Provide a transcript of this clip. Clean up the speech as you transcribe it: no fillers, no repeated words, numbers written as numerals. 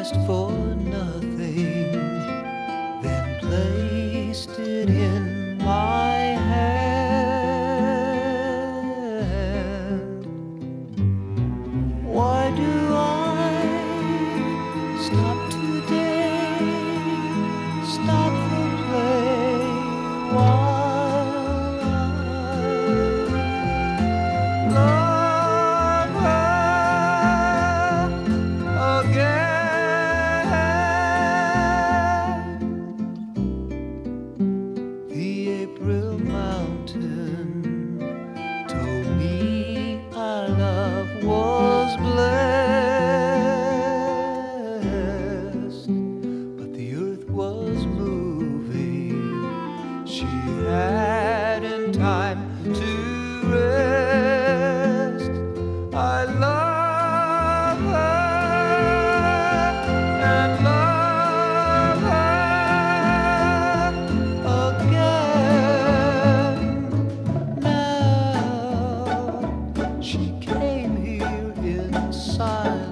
asked for nothing, then placed it in my hand. Why do I stop today, stop the play while I love her again? The April mountain told me our love was blessed, but the earth was moving. She hadn't time to rest. I love her and love her again now. She came here in silence.